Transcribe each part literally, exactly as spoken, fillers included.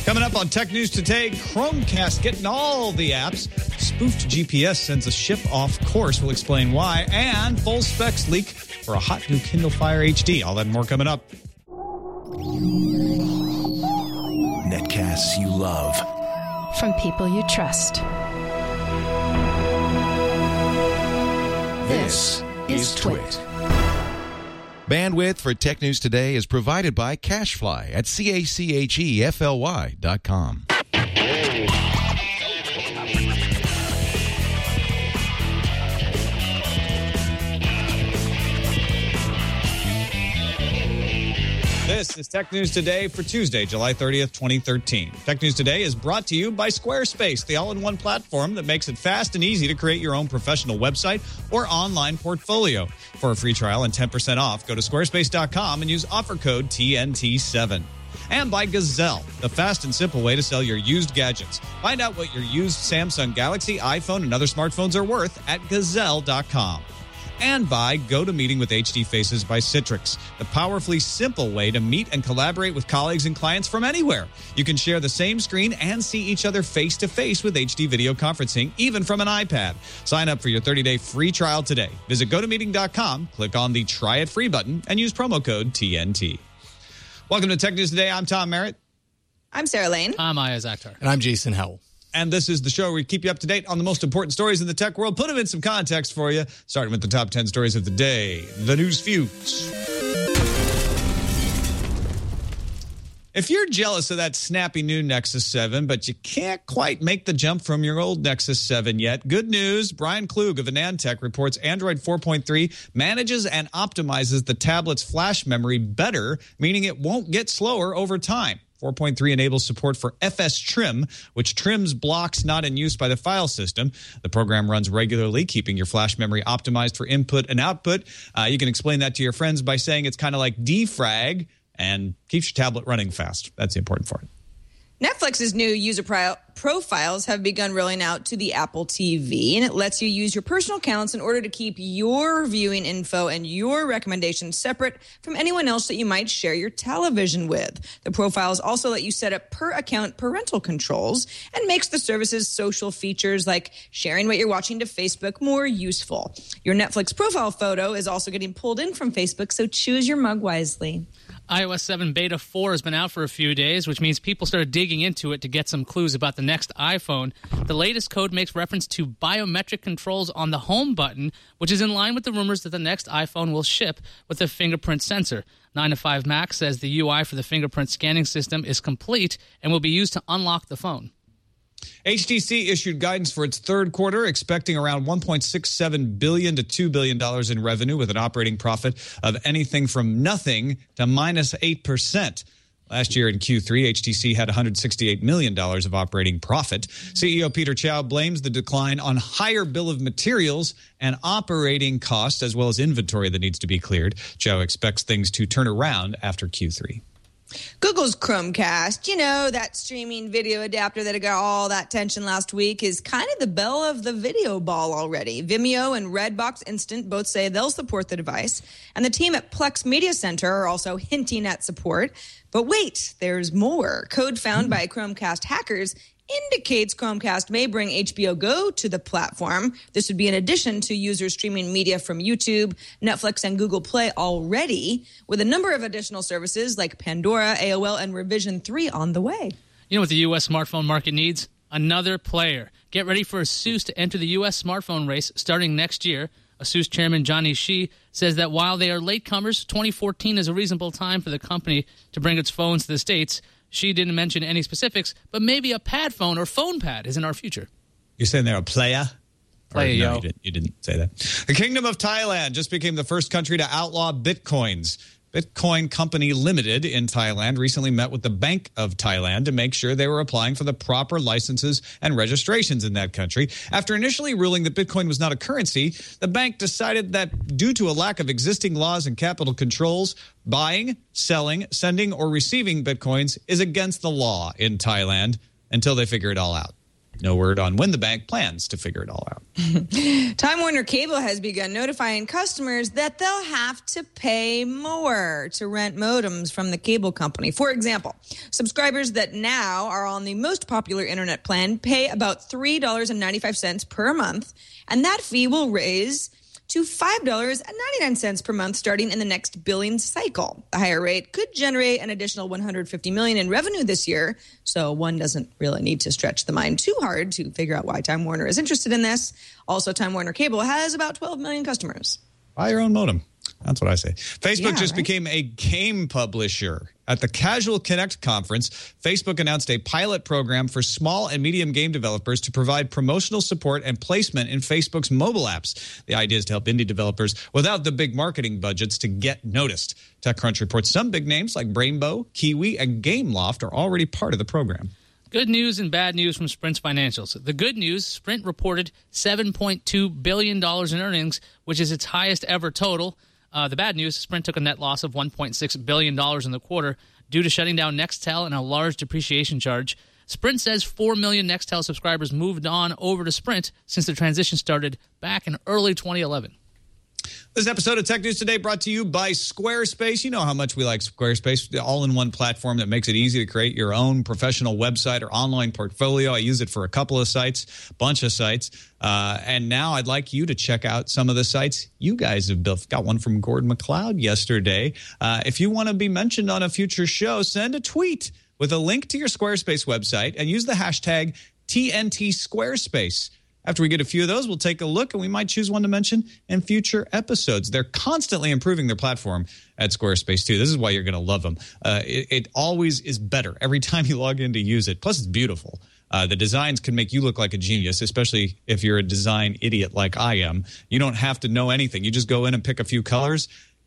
Coming up on Tech News Today, Chromecast getting all the apps. Spoofed G P S sends a ship off course. We'll explain why. And full specs leak for a hot new Kindle Fire H D. All that and more coming up. Netcasts you love. From people you trust. This is Twit. Bandwidth for Tech News Today is provided by CashFly at C A C H E F L Y dot com. This is Tech News Today for Tuesday, July thirtieth, twenty thirteen. Tech News Today is brought to you by Squarespace, the all-in-one platform that makes it fast and easy to create your own professional website or online portfolio. For a free trial and ten percent off, go to squarespace dot com and use offer code T N T seven. And by Gazelle, the fast and simple way to sell your used gadgets. Find out what your used Samsung Galaxy, iPhone, and other smartphones are worth at gazelle dot com. And by GoToMeeting with H D Faces by Citrix, the powerfully simple way to meet and collaborate with colleagues and clients from anywhere. You can share the same screen and see each other face-to-face with H D video conferencing, even from an iPad. Sign up for your thirty-day free trial today. Visit go to meeting dot com, click on the Try It Free button, and use promo code T N T. Welcome to Tech News Today. I'm Tom Merritt. I'm Sarah Lane. I'm Ayaz Akhtar. And I'm Jason Howell. And this is the show where we keep you up to date on the most important stories in the tech world, put them in some context for you, starting with the top ten stories of the day, the news fuse. If you're jealous of that snappy new Nexus seven, but you can't quite make the jump from your old Nexus seven yet, good news. Brian Klug of AnandTech reports Android four point three manages and optimizes the tablet's flash memory better, meaning it won't get slower over time. four point three enables support for F S Trim, which trims blocks not in use by the file system. The program runs regularly, keeping your flash memory optimized for input and output. Uh, you can explain that to your friends by saying it's kind of like defrag and keeps your tablet running fast. That's the important part. Netflix's new user pro- profiles have begun rolling out to the Apple T V, and it lets you use your personal accounts in order to keep your viewing info and your recommendations separate from anyone else that you might share your television with. The profiles also let you set up per-account parental controls and makes the service's social features like sharing what you're watching to Facebook more useful. Your Netflix profile photo is also getting pulled in from Facebook, so choose your mug wisely. i O S seven Beta four has been out for a few days, which means people started digging into it to get some clues about the next iPhone. The latest code makes reference to biometric controls on the home button, which is in line with the rumors that the next iPhone will ship with a fingerprint sensor. nine to five Mac says the U I for the fingerprint scanning system is complete and will be used to unlock the phone. H T C issued guidance for its third quarter, expecting around one point six seven billion dollars to two billion dollars in revenue with an operating profit of anything from nothing to minus eight percent. Last year in Q three, H T C had one hundred sixty-eight million dollars of operating profit. C E O Peter Chow blames the decline on higher bill of materials and operating costs, as well as inventory that needs to be cleared. Chow expects things to turn around after Q three. Google's Chromecast, you know, that streaming video adapter that got all that attention last week, is kind of the belle of the video ball already. Vimeo and Redbox Instant both say they'll support the device, and the team at Plex Media Center are also hinting at support. But wait, there's more. Code found by Chromecast hackers indicates Chromecast may bring H B O Go to the platform. This would be in addition to users streaming media from YouTube, Netflix, and Google Play already, with a number of additional services like Pandora, A O L, and Revision three on the way. You know what the U S smartphone market needs? Another player. Get ready for ASUS to enter the U S smartphone race starting next year. ASUS chairman Johnny Shi says that while they are latecomers, twenty fourteen is a reasonable time for the company to bring its phones to the States. She didn't mention any specifics, but maybe a pad phone or phone pad is in our future. You're saying they're a player? Play, or, no, yo. you didn't, you didn't say that. The Kingdom of Thailand just became the first country to outlaw bitcoins. Bitcoin Company Limited in Thailand recently met with the Bank of Thailand to make sure they were applying for the proper licenses and registrations in that country. After initially ruling that Bitcoin was not a currency, the bank decided that due to a lack of existing laws and capital controls, buying, selling, sending, or receiving Bitcoins is against the law in Thailand until they figure it all out. No word on when the bank plans to figure it all out. Time Warner Cable has begun notifying customers that they'll have to pay more to rent modems from the cable company. For example, subscribers that now are on the most popular internet plan pay about three dollars and ninety-five cents per month, and that fee will raise to five dollars and ninety-nine cents per month starting in the next billing cycle. The higher rate could generate an additional one hundred fifty million dollars in revenue this year, so one doesn't really need to stretch the mind too hard to figure out why Time Warner is interested in this. Also, Time Warner Cable has about twelve million customers. Buy your own modem. That's what I say. Facebook Yeah, just right? became a game publisher. At the Casual Connect conference, Facebook announced a pilot program for small and medium game developers to provide promotional support and placement in Facebook's mobile apps. The idea is to help indie developers without the big marketing budgets to get noticed. TechCrunch reports some big names like Brainbow, Kiwi, and Gameloft are already part of the program. Good news and bad news from Sprint's financials. The good news, Sprint reported seven point two billion dollars in earnings, which is its highest ever total. Uh, the bad news, Sprint took a net loss of one point six billion dollars in the quarter due to shutting down Nextel and a large depreciation charge. Sprint says four million Nextel subscribers moved on over to Sprint since the transition started back in early twenty eleven. This episode of Tech News Today brought to you by Squarespace. You know how much we like Squarespace, the all-in-one platform that makes it easy to create your own professional website or online portfolio. I use it for a couple of sites, bunch of sites. Uh, and now I'd like you to check out some of the sites you guys have built. Got one from Gordon MacLeod yesterday. Uh, if you want to be mentioned on a future show, send a tweet with a link to your Squarespace website and use the hashtag T N T Squarespace. After we get a few of those, we'll take a look, and we might choose one to mention in future episodes. They're constantly improving their platform at Squarespace, too. This is why you're going to love them. Uh, it, it always is better every time you log in to use it. Plus, it's beautiful. Uh, the designs can make you look like a genius, especially if you're a design idiot like I am. You don't have to know anything. You just go in and pick a few colors,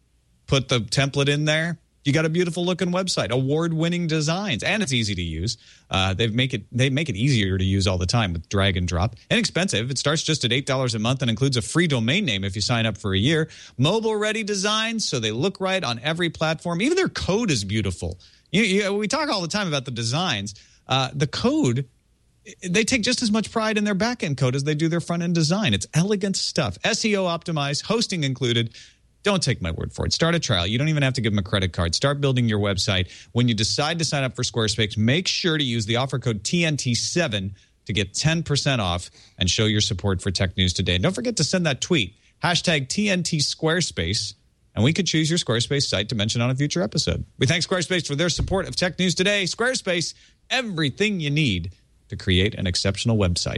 put the template in there. You got a beautiful looking website, award-winning designs, and it's easy to use. Uh, they make it they make it easier to use all the time with drag and drop. Inexpensive. It starts just at eight dollars a month and includes a free domain name if you sign up for a year. Mobile-ready designs, so they look right on every platform. Even their code is beautiful. You, you, we talk all the time about the designs. Uh, the code, they take just as much pride in their back-end code as they do their front-end design. It's elegant stuff. S E O optimized, hosting included. Don't take my word for it. Start a trial. You don't even have to give them a credit card. Start building your website. When you decide to sign up for Squarespace, make sure to use the offer code T N T seven to get ten percent off and show your support for Tech News Today. And don't forget to send that tweet, hashtag T N T Squarespace, and we could choose your Squarespace site to mention on a future episode. We thank Squarespace for their support of Tech News Today. Squarespace, everything you need to create an exceptional website.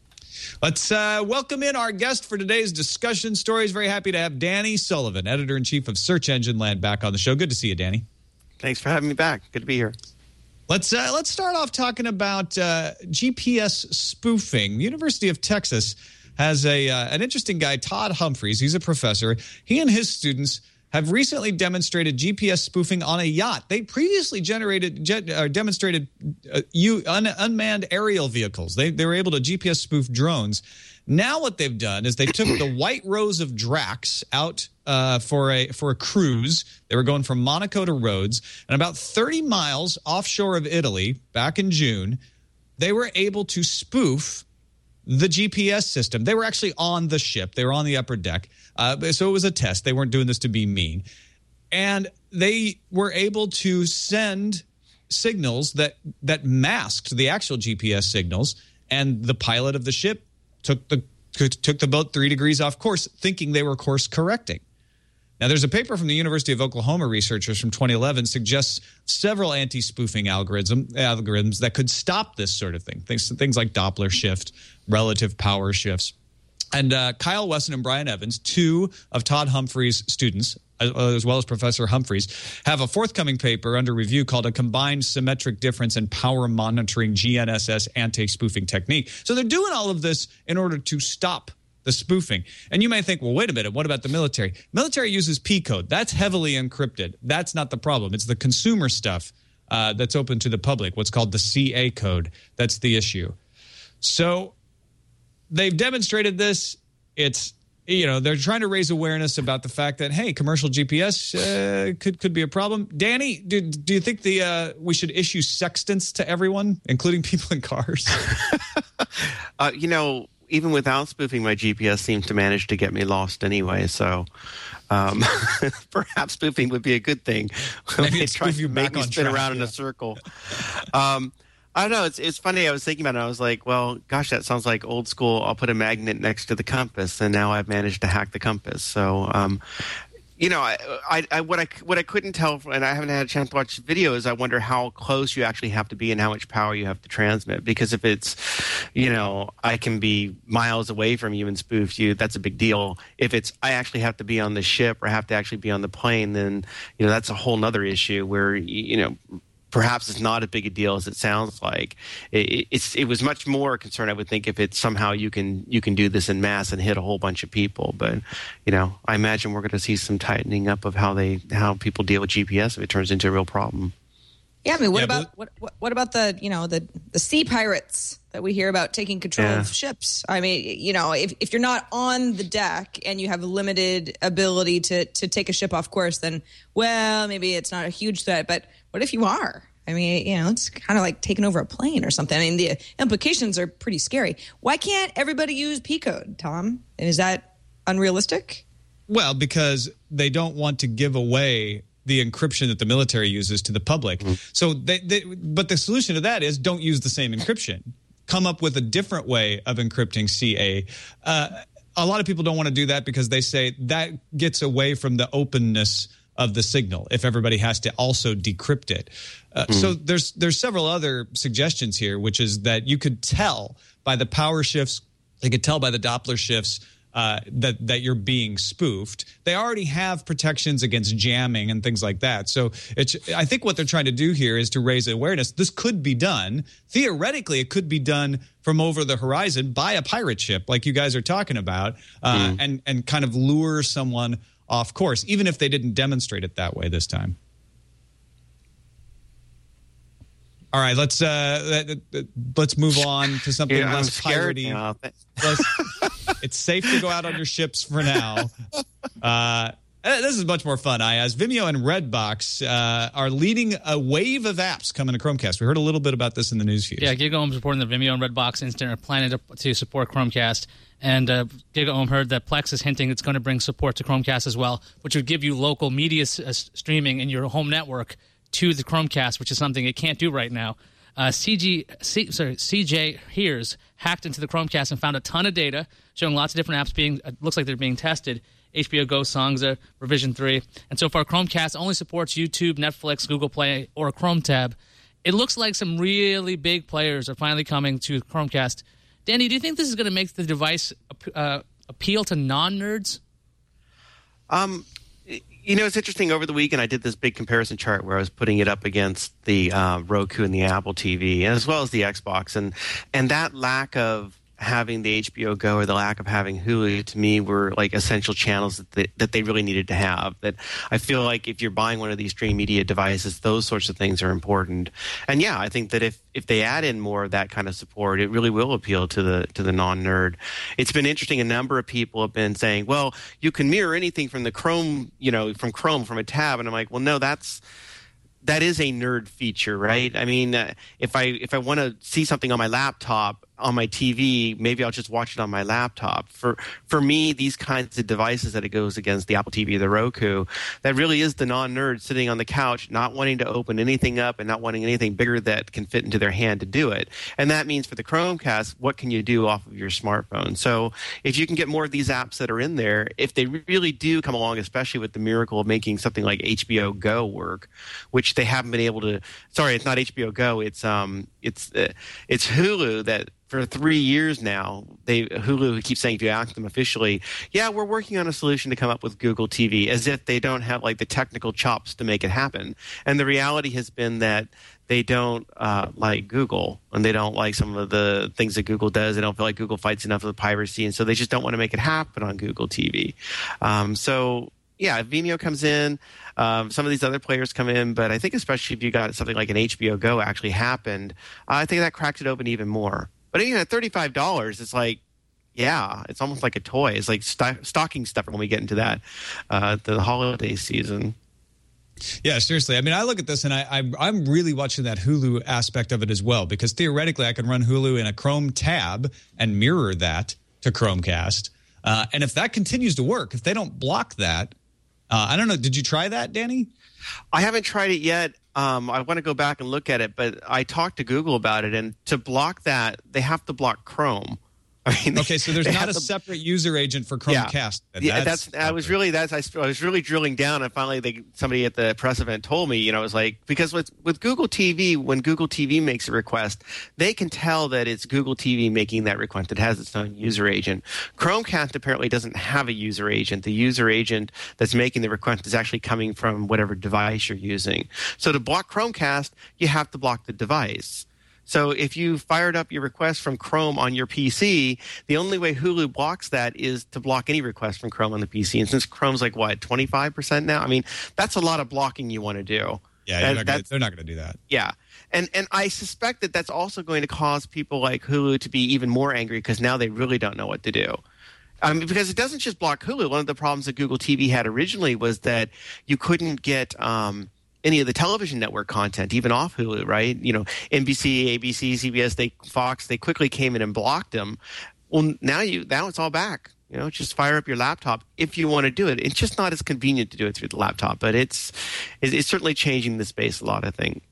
Let's uh, welcome in our guest for today's discussion stories. Very happy to have Danny Sullivan, editor-in-chief of Search Engine Land, back on the show. Good to see you, Danny. Thanks for having me back. Good to be here. Let's uh, let's start off talking about uh, G P S spoofing. The University of Texas has a uh, an interesting guy, Todd Humphreys. He's a professor. He and his students have recently demonstrated G P S spoofing on a yacht. They previously generated jet, uh, demonstrated uh, u, un, unmanned aerial vehicles. They, they were able to G P S spoof drones. Now what they've done is they took the White Rose of Drax out uh, for a for a cruise. They were going from Monaco to Rhodes, and about thirty miles offshore of Italy, back in June, they were able to spoof the G P S system. They were actually on the ship. They were on the upper deck. Uh, so it was a test. They weren't doing this to be mean. And they were able to send signals that that masked the actual G P S signals. And the pilot of the ship took the took the boat three degrees off course, thinking they were course correcting. Now, there's a paper from the University of Oklahoma researchers from twenty eleven suggests several anti-spoofing algorithm, algorithms that could stop this sort of thing, things, things like Doppler shift, relative power shifts. And uh, Kyle Wesson and Brian Evans, two of Todd Humphreys' students, as, as well as Professor Humphreys, have a forthcoming paper under review called A Combined Symmetric Difference in Power Monitoring G N S S Anti-Spoofing Technique. So they're doing all of this in order to stop the spoofing. And you may think, well, wait a minute, what about the military? Military uses P code. That's heavily encrypted. That's not the problem. It's the consumer stuff uh, that's open to the public, what's called the C A code. That's the issue. So they've demonstrated this. It's you know, they're trying to raise awareness about the fact that, hey, commercial G P S uh, could could be a problem. Danny, do, do you think the uh, we should issue sextants to everyone, including people in cars? uh, you know, even without spoofing, my G P S seems to manage to get me lost anyway. So um, perhaps spoofing would be a good thing. Maybe it's try spoof you to back make me on spin track, around yeah. in a circle. Um, I don't know. It's it's funny. I was thinking about it. I was like, well, gosh, that sounds like old school. I'll put a magnet next to the compass, and now I've managed to hack the compass. So, um, you know, I, I, I what I what I couldn't tell, and I haven't had a chance to watch the video, is I wonder how close you actually have to be and how much power you have to transmit. Because if it's, you know, I can be miles away from you and spoof you, that's a big deal. If it's I actually have to be on the ship or have to actually be on the plane, then you know that's a whole nother issue where you know. Perhaps it's not as big a deal as it sounds like. It, it's it was much more a concern, I would think, if it's somehow you can you can do this in mass and hit a whole bunch of people. But you know, I imagine we're going to see some tightening up of how they how people deal with G P S if it turns into a real problem. Yeah, I mean, what Yeah, about what, what what about the you know the the sea pirates that we hear about taking control Yeah. of ships? I mean, you know, if if you're not on the deck and you have limited ability to to take a ship off course, then well, maybe it's not a huge threat. But what if you are? I mean, you know, it's kind of like taking over a plane or something. I mean, the implications are pretty scary. Why can't everybody use P code, Tom? Is that unrealistic? Well, because they don't want to give away the encryption that the military uses to the public. Mm-hmm. So, they, they, but the solution to that is don't use the same encryption. Come up with a different way of encrypting C A. Uh, a lot of people don't want to do that because they say that gets away from the openness of the signal if everybody has to also decrypt it. Uh, mm. So there's there's several other suggestions here, which is that you could tell by the power shifts, you could tell by the Doppler shifts uh, that that you're being spoofed. They already have protections against jamming and things like that. So it's I think what they're trying to do here is to raise awareness. This could be done. Theoretically, it could be done from over the horizon by a pirate ship like you guys are talking about uh, mm. and, and kind of lure someone off course, even if they didn't demonstrate it that way this time. All right, let's uh, let's move on to something yeah, less piratey. Less, it's safe to go out on your ships for now. Uh, this is much more fun. I as Vimeo and Redbox uh, are leading a wave of apps coming to Chromecast. We heard a little bit about this in the news feed. Yeah, GigaOM reporting that Vimeo and Redbox Instant are planning to, to support Chromecast. And uh, GigaOM heard that Plex is hinting it's going to bring support to Chromecast as well, which would give you local media s- uh, streaming in your home network to the Chromecast, which is something it can't do right now. Uh, C G, C, sorry, C J Hears hacked into the Chromecast and found a ton of data showing lots of different apps being, uh, looks like they're being tested. H B O Go, Songza, Revision three. And so far, Chromecast only supports YouTube, Netflix, Google Play, or a Chrome tab. It looks like some really big players are finally coming to Chromecast. Danny, do you think this is going to make the device uh, appeal to non-nerds? Um, you know, it's interesting. Over the weekend, I did this big comparison chart where I was putting it up against the uh, Roku and the Apple T V, as well as the Xbox, and and that lack of having the H B O Go or the lack of having Hulu, to me, were like essential channels that they, that they really needed to have. That I feel like if you're buying one of these stream media devices, those sorts of things are important. And yeah, I think that if, if they add in more of that kind of support, it really will appeal to the to the non-nerd. It's been interesting. A number of people have been saying, well, you can mirror anything from the Chrome, you know, from Chrome, from a tab. And I'm like, well, no, that's that is a nerd feature, right? I mean, uh, if I if I want to see something on my laptop, on my T V, maybe I'll just watch it on my laptop. For for me, these kinds of devices that it goes against the Apple T V or the Roku, that really is the non-nerd sitting on the couch, not wanting to open anything up and not wanting anything bigger that can fit into their hand to do it. And that means for the Chromecast, what can you do off of your smartphone? So if you can get more of these apps that are in there, if they really do come along, especially with the miracle of making something like H B O Go work, which they haven't been able to. Sorry, it's not H B O Go. It's um, it's uh, it's Hulu that. For three years now, they Hulu keeps saying, if you ask them officially, yeah, we're working on a solution to come up with Google T V, as if they don't have like the technical chops to make it happen. And the reality has been that they don't uh, like Google, and they don't like some of the things that Google does. They don't feel like Google fights enough of the piracy, and so they just don't want to make it happen on Google T V. Um, so yeah, Vimeo comes in. Um, some of these other players come in, but I think especially if you got something like an H B O Go actually happened, uh, I think that cracks it open even more. But even at thirty-five dollars, it's like, yeah, it's almost like a toy. It's like st- stocking stuffer when we get into that uh, the holiday season. Yeah, seriously. I mean, I look at this and I, I'm, I'm really watching that Hulu aspect of it as well, because theoretically I can run Hulu in a Chrome tab and mirror that to Chromecast. Uh, and if that continues to work, if they don't block that, uh, I don't know. Did you try that, Danny? I haven't tried it yet. Um, I want to go back and look at it, but I talked to Google about it, and to block that, they have to block Chrome. I mean, okay, so there's not a to, separate user agent for Chromecast. Yeah, yeah that's, that's I was really that's I, I was really drilling down, and finally, they, somebody at the press event told me, you know, it was like, because with with Google T V, when Google T V makes a request, they can tell that it's Google T V making that request. It has its own user agent. Chromecast apparently doesn't have a user agent. The user agent that's making the request is actually coming from whatever device you're using. So to block Chromecast, you have to block the device. So if you fired up your request from Chrome on your P C, the only way Hulu blocks that is to block any request from Chrome on the P C. And since Chrome's like, what, twenty-five percent now? I mean, that's a lot of blocking you want to do. Yeah, not gonna, they're not going to do that. Yeah. And and I suspect that that's also going to cause people like Hulu to be even more angry, because now they really don't know what to do. Um, because it doesn't just block Hulu. One of the problems that Google T V had originally was that you couldn't get um, – any of the television network content, even off Hulu, right? You know, N B C, A B C, C B S, they, Fox, they quickly came in and blocked them. Well, now you now it's all back. You know, just fire up your laptop if you want to do it. It's just not as convenient to do it through the laptop, but it's it's certainly changing the space a lot, I think.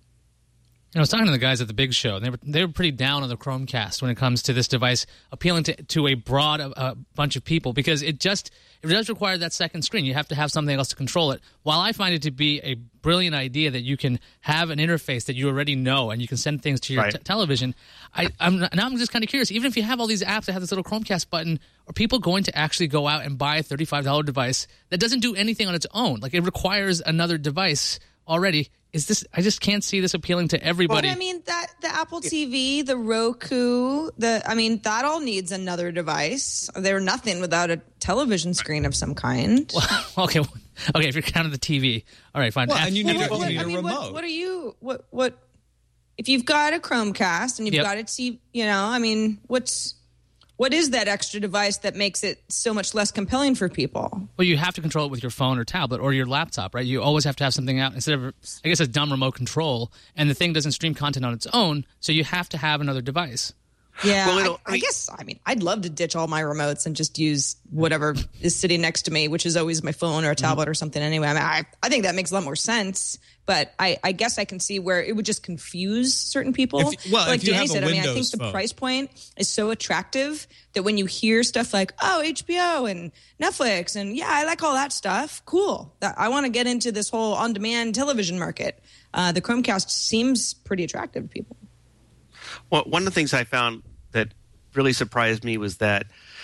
I was talking to the guys at the Big Show. They were they were pretty down on the Chromecast when it comes to this device appealing to to a broad uh, bunch of people, because it just it does require that second screen. You have to have something else to control it. While I find it to be a brilliant idea that you can have an interface that you already know and you can send things to your right. t- television, I, I'm now I'm just kind of curious. Even if you have all these apps that have this little Chromecast button, are people going to actually go out and buy a thirty-five dollars device that doesn't do anything on its own? Like, it requires another device already. Is this? I just can't see this appealing to everybody. But I mean, that the Apple T V, the Roku, the I mean, that all needs another device. They're nothing without a television screen of some kind. Well, okay, okay. If you're counting the T V, all right, fine. Well, and you need, what, a, you what, need I a mean, remote. What, what are you? What? What? If you've got a Chromecast and you've Yep. got a T V, you know, I mean, what's what is that extra device that makes it so much less compelling for people? Well, you have to control it with your phone or tablet or your laptop, right? You always have to have something out instead of, I guess, a dumb remote control. And the thing doesn't stream content on its own, so you have to have another device. Yeah, Well, I, I guess, I mean, I'd love to ditch all my remotes and just use whatever is sitting next to me, which is always my phone or a tablet mm-hmm. or something anyway. I mean, I, I think that makes a lot more sense, but I, I guess I can see where it would just confuse certain people. If, well, like if you Danny have a said, I mean, I think Windows the phone. price point is so attractive that when you hear stuff like, oh, H B O and Netflix and yeah, I like all that stuff. Cool. That, I want to get into this whole on-demand television market. Uh, the Chromecast seems pretty attractive to people. Well, one of the things I found that really surprised me was that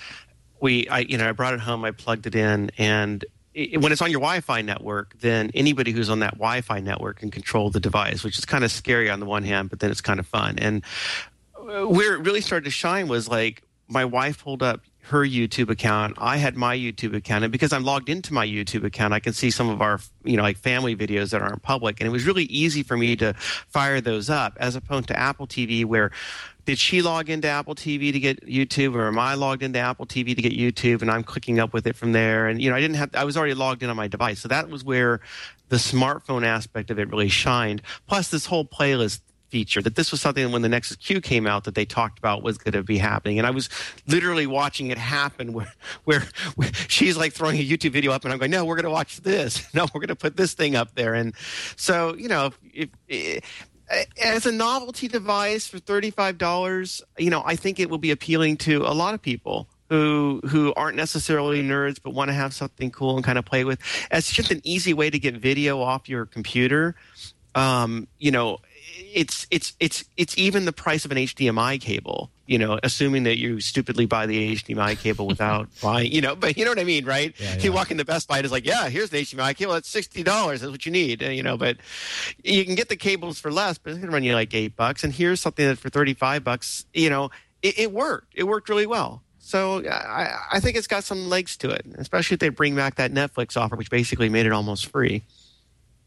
we, I, you know, I brought it home, I plugged it in, and it, when it's on your Wi-Fi network, then anybody who's on that Wi-Fi network can control the device, which is kind of scary on the one hand, but then it's kind of fun. And where it really started to shine was like my wife pulled up her YouTube account. I had my YouTube account, and because I'm logged into my YouTube account, I can see some of our, you know, like family videos that aren't public, and it was really easy for me to fire those up, as opposed to Apple T V, where did she log into Apple T V to get YouTube, or am I logged into Apple T V to get YouTube, and I'm clicking up with it from there? And you know, I didn't have, I was already logged in on my device, so that was where the smartphone aspect of it really shined. Plus, this whole playlist feature, that this was something when the Nexus Q came out that they talked about was going to be happening, and I was literally watching it happen where, where where she's like throwing a YouTube video up and I'm going, no, we're going to watch this, no, we're going to put this thing up there. And so, you know, if, if as a novelty device for thirty-five dollars, you know, I think it will be appealing to a lot of people who who aren't necessarily nerds but want to have something cool and kind of play with. It's just an easy way to get video off your computer. Um, you know, it's it's it's it's even the price of an H D M I cable, you know, assuming that you stupidly buy the H D M I cable without buying, you know, but you know what I mean, right? Yeah, yeah. You walk into Best Buy, it's like, yeah, here's the H D M I cable. That's sixty dollars. That's what you need, you know, but you can get the cables for less, but it's going to run you like eight bucks. And here's something that for thirty-five bucks, you know, it, it worked. It worked really well. So I, I think it's got some legs to it, especially if they bring back that Netflix offer, which basically made it almost free.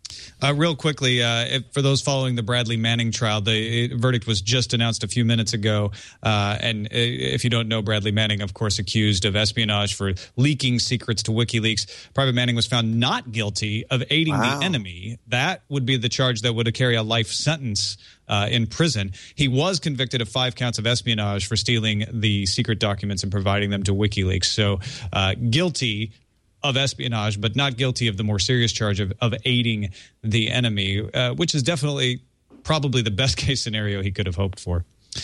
Uh, real quickly, uh, if, for those following the Bradley Manning trial, the verdict was just announced a few minutes ago. Uh, and if you don't know, Bradley Manning, of course, accused of espionage for leaking secrets to WikiLeaks. Private Manning was found not guilty of aiding wow. the enemy. That would be the charge that would carry a life sentence uh, in prison. He was convicted of five counts of espionage for stealing the secret documents and providing them to WikiLeaks. So uh, guilty of espionage, but not guilty of the more serious charge of, of aiding the enemy, uh, which is definitely probably the best case scenario he could have hoped for.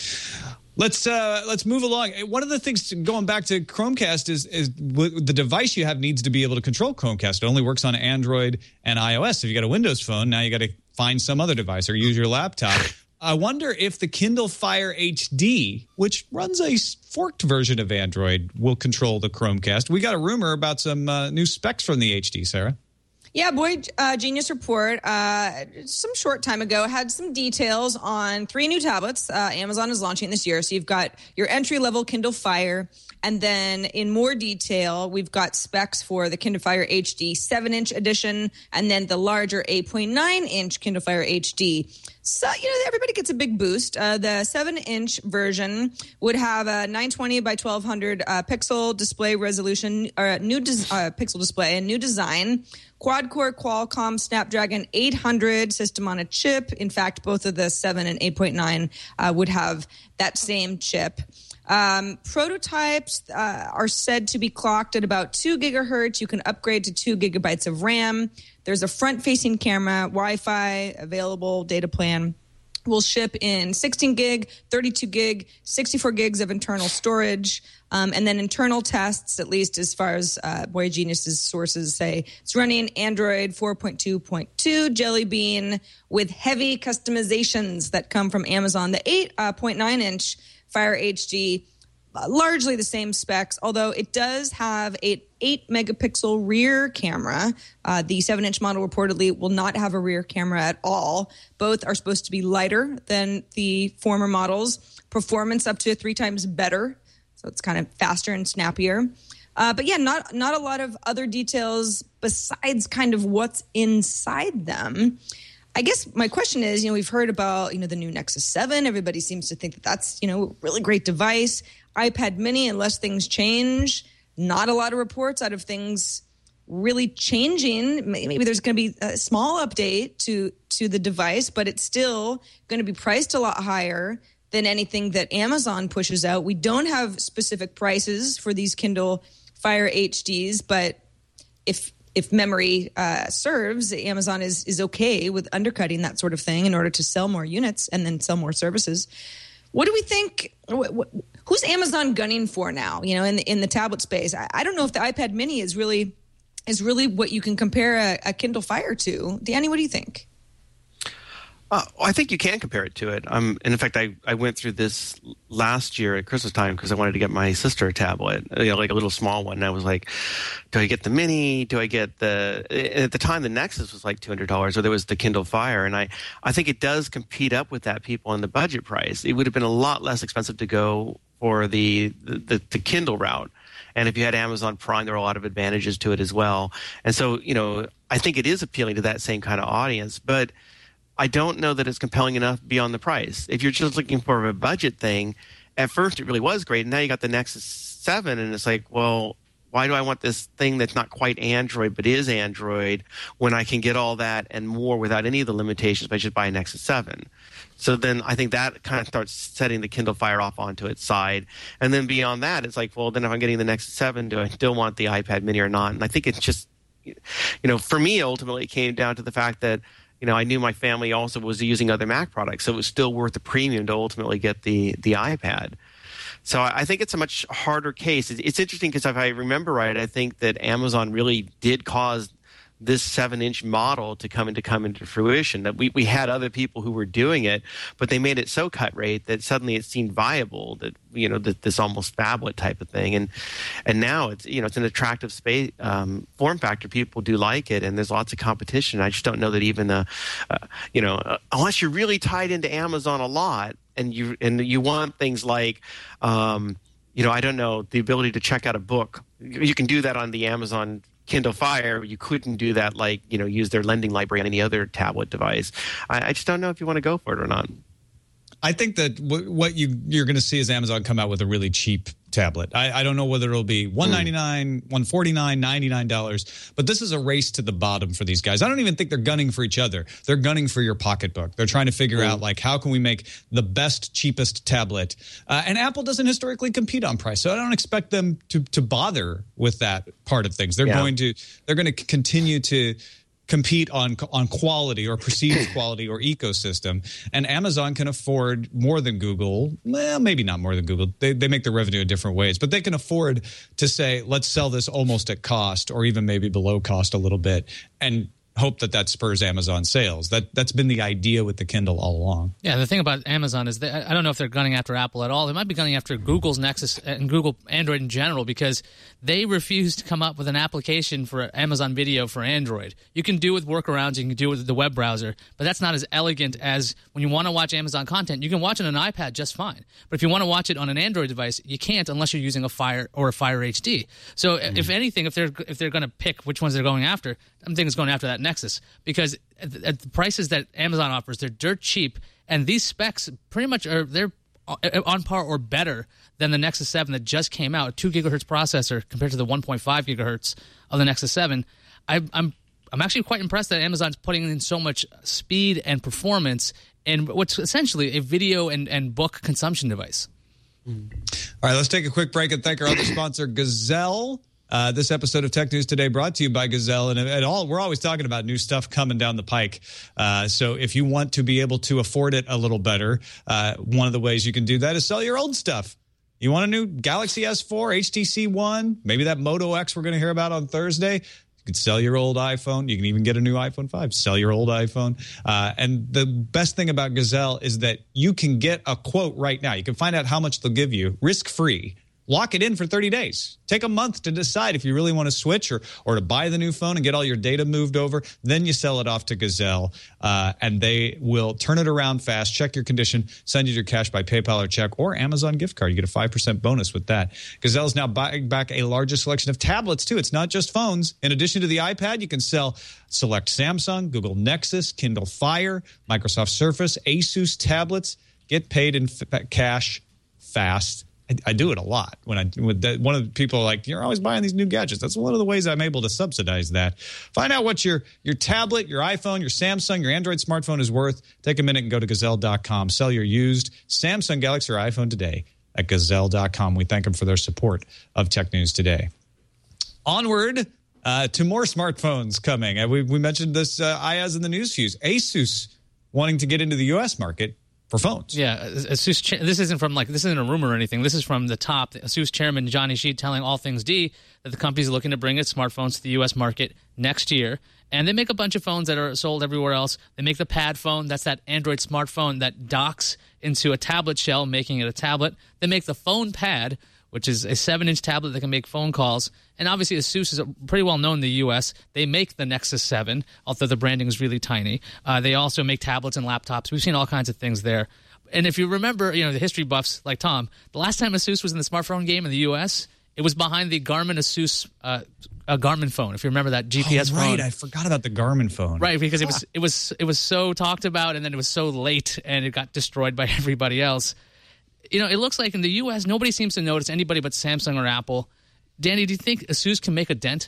Let's uh, let's move along. One of the things to, going back to Chromecast is is w- the device you have needs to be able to control Chromecast. It only works on Android and iOS. If you got a Windows phone, now you got to find some other device or use your laptop. I wonder if the Kindle Fire H D, which runs a forked version of Android, will control the Chromecast. We got a rumor about some uh, new specs from the H D, Sarah. Yeah, Boy uh, Genius Report, uh, some short time ago, had some details on three new tablets uh, Amazon is launching this year. So you've got your entry-level Kindle Fire, and then in more detail, we've got specs for the Kindle Fire H D seven-inch edition, and then the larger eight point nine inch Kindle Fire H D. So, you know, everybody gets a big boost. Uh, the seven-inch version would have a nine twenty by twelve hundred uh, pixel display resolution, or a new des- uh, pixel display, a new design, quad-core Qualcomm Snapdragon eight hundred system on a chip. In fact, both of the seven and eight point nine uh, would have that same chip. Um, prototypes uh, are said to be clocked at about two gigahertz. You can upgrade to two gigabytes of RAM. There's a front-facing camera, Wi-Fi, available data plan. Will ship in sixteen gig, thirty-two gig, sixty-four gigs of internal storage. Um, and then internal tests, at least as far as uh, Boy Genius's sources say, it's running Android four point two point two Jelly Bean with heavy customizations that come from Amazon. The eight point nine inch Fire H D, uh, largely the same specs, although it does have a eight megapixel rear camera. Uh, the seven-inch model reportedly will not have a rear camera at all. Both are supposed to be lighter than the former models. Performance up to three times better, so it's kind of faster and snappier. Uh, but yeah, not not a lot of other details besides kind of what's inside them. I guess my question is, you know, we've heard about, you know, the new Nexus seven. Everybody seems to think that that's, you know, a really great device. iPad mini, unless things change, not a lot of reports out of things really changing. Maybe there's going to be a small update to, to the device, but it's still going to be priced a lot higher than anything that Amazon pushes out. We don't have specific prices for these Kindle Fire H Ds, but if If memory uh, serves, Amazon is is okay with undercutting that sort of thing in order to sell more units and then sell more services. What do we think? Wh- wh- who's Amazon gunning for now? You know, in the, in the tablet space, I, I don't know if the iPad Mini is really is really what you can compare a, a Kindle Fire to. Danny, what do you think? Uh, I think you can compare it to it. Um, and in fact, I, I went through this last year at Christmas time because I wanted to get my sister a tablet, you know, like a little small one. And I was like, do I get the Mini? Do I get the – at the time, the Nexus was like two hundred dollars, or there was the Kindle Fire. And I, I think it does compete up with that, people, on the budget price. It would have been a lot less expensive to go for the the, the Kindle route. And if you had Amazon Prime, there are a lot of advantages to it as well. And so, you know, I think it is appealing to that same kind of audience. But – I don't know that it's compelling enough beyond the price. If you're just looking for a budget thing, at first it really was great. And now you got the Nexus seven, and it's like, well, why do I want this thing that's not quite Android but is Android when I can get all that and more without any of the limitations by just buy a Nexus seven? So then I think that kind of starts setting the Kindle Fire off onto its side. And then beyond that, it's like, well, then if I'm getting the Nexus seven, do I still want the iPad Mini or not? And I think it's just, you know, for me, ultimately, it came down to the fact that, you know, I knew my family also was using other Mac products, so it was still worth the premium to ultimately get the the iPad. So I think it's a much harder case. It's interesting because if I remember right, I think that Amazon really did cause this seven-inch model to come into come into fruition. That we, we had other people who were doing it, but they made it so cut rate that suddenly it seemed viable. That you know that this almost phablet type of thing, and and now it's you know it's an attractive space um, form factor. People do like it, and there's lots of competition. I just don't know that even a, uh, you know uh, unless you're really tied into Amazon a lot, and you and you want things like. Um, You know, I don't know, the ability to check out a book. You can do that on the Amazon Kindle Fire, you couldn't do that like, you know, use their lending library on any other tablet device. I, I just don't know if you want to go for it or not. I think that w- what you, you're going to see is Amazon come out with a really cheap tablet. I, I don't know whether it'll be one ninety-nine, one forty-nine, ninety-nine dollars, but this is a race to the bottom for these guys. I don't even think they're gunning for each other. They're gunning for your pocketbook. They're trying to figure mm. out, like, how can we make the best, cheapest tablet? Uh, and Apple doesn't historically compete on price, so I don't expect them to to bother with that part of things. They're yeah. going to they're going to continue to compete on on quality or perceived quality or ecosystem. And Amazon can afford more than Google. Well, maybe not more than Google. They, they make their revenue in different ways. But they can afford to say, let's sell this almost at cost or even maybe below cost a little bit and hope that that spurs Amazon sales. That, that's been the idea with the Kindle all along. Yeah, the thing about Amazon is that I don't know if they're gunning after Apple at all. They might be gunning after Google's Nexus and Google Android in general because they refuse to come up with an application for Amazon Video for Android. You can do it with workarounds, you can do it with the web browser, but that's not as elegant as when you want to watch Amazon content. You can watch it on an iPad just fine. But if you want to watch it on an Android device, you can't unless you're using a Fire or a Fire H D. So mm. if anything, if they're if they're going to pick which ones they're going after, I'm thinking it's going after that Nexus because at the, at the prices that Amazon offers, they're dirt cheap, and these specs pretty much are they're on par or better than the Nexus seven that just came out, a two gigahertz processor compared to the one point five gigahertz of the Nexus seven. I, I'm I'm actually quite impressed that Amazon's putting in so much speed and performance in what's essentially a video and, and book consumption device. Mm. All right, let's take a quick break and thank our other sponsor, Gazelle. Uh, this episode of Tech News Today brought to you by Gazelle. And at all, we're always talking about new stuff coming down the pike. Uh, so if you want to be able to afford it a little better, uh, one of the ways you can do that is sell your old stuff. You want a new Galaxy S four, H T C One, maybe that Moto X we're going to hear about on Thursday? You can sell your old iPhone. You can even get a new iPhone five. Sell your old iPhone. Uh, and the best thing about Gazelle is that you can get a quote right now. You can find out how much they'll give you risk-free. Lock it in for thirty days. Take a month to decide if you really want to switch or or to buy the new phone and get all your data moved over. Then you sell it off to Gazelle, uh, and they will turn it around fast, check your condition, send you your cash by PayPal or check or Amazon gift card. You get a five percent bonus with that. Gazelle is now buying back a larger selection of tablets, too. It's not just phones. In addition to the iPad, you can sell select Samsung, Google Nexus, Kindle Fire, Microsoft Surface, Asus tablets. Get paid in f- cash fast. I, I do it a lot when I with the, one of the people are like, you're always buying these new gadgets. That's one of the ways I'm able to subsidize that. Find out what your your tablet, your iPhone, your Samsung, your Android smartphone is worth. Take a minute and go to gazelle dot com. Sell your used Samsung Galaxy or iPhone today at gazelle dot com. We thank them for their support of Tech News Today. Onward uh, to more smartphones coming. Uh, we, we mentioned this uh, I A S in the news fuse. Asus wanting to get into the U S market for phones. Yeah, Asus, this isn't from like this isn't a rumor or anything. This is from the top. Asus chairman Johnny Sheet telling All Things D that the company's looking to bring its smartphones to the U S market next year. And they make a bunch of phones that are sold everywhere else. They make the Pad phone. That's that Android smartphone that docks into a tablet shell, making it a tablet. They make the Phone Pad, which is a seven-inch tablet that can make phone calls. And obviously, Asus is pretty well known in the U S. They make the Nexus seven, although the branding is really tiny. Uh, they also make tablets and laptops. We've seen all kinds of things there. And if you remember, you know, the history buffs like Tom, the last time Asus was in the smartphone game in the U S, it was behind the Garmin Asus uh, a Garmin phone. If you remember that G P S oh, right. phone, I forgot about the Garmin phone. Right, because it was it was it was so talked about, and then it was so late, and it got destroyed by everybody else. You know, it looks like in the U S, nobody seems to notice, anybody but Samsung or Apple. Danny, do you think Asus can make a dent?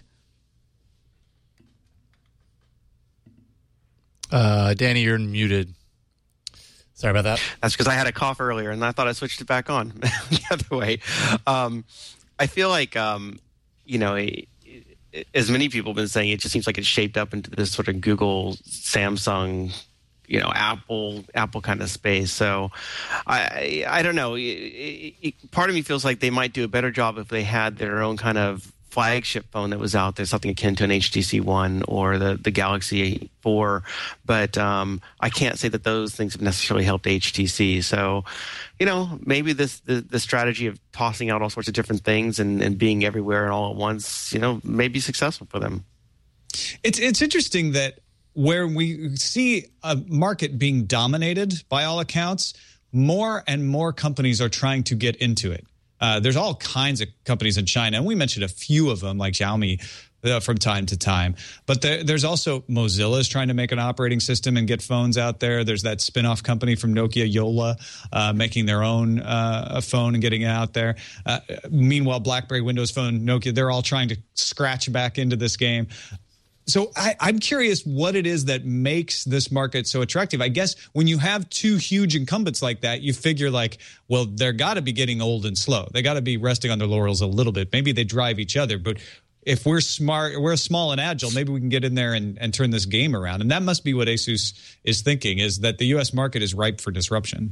Uh, Danny, you're muted. Sorry about that. That's because I had a cough earlier, and I thought I switched it back on the other way. Um, I feel like, um, you know, it, it, as many people have been saying, it just seems like it's shaped up into this sort of Google, Samsung, you know, Apple, Apple kind of space. So I, I, I don't know. It, it, part of me feels like they might do a better job if they had their own kind of flagship phone that was out there, something akin to an H T C One or the, the Galaxy four. But um, I can't say that those things have necessarily helped H T C. So, you know, maybe this the, the strategy of tossing out all sorts of different things and, and being everywhere and all at once, you know, may be successful for them. It's it's interesting that where we see a market being dominated by all accounts, more and more companies are trying to get into it. Uh, there's all kinds of companies in China, and we mentioned a few of them, like Xiaomi, uh, from time to time. But there, there's also Mozilla's trying to make an operating system and get phones out there. There's that spin-off company from Nokia, Yola, uh, making their own uh, phone and getting it out there. Uh, meanwhile, BlackBerry, Windows Phone, Nokia, they're all trying to scratch back into this game. So I, I'm curious what it is that makes this market so attractive. I guess when you have two huge incumbents like that, you figure like, well, they're got to be getting old and slow. They got to be resting on their laurels a little bit. Maybe they drive each other. But if we're smart, we're small and agile, maybe we can get in there and, and turn this game around. And that must be what ASUS is thinking, is that the U S market is ripe for disruption.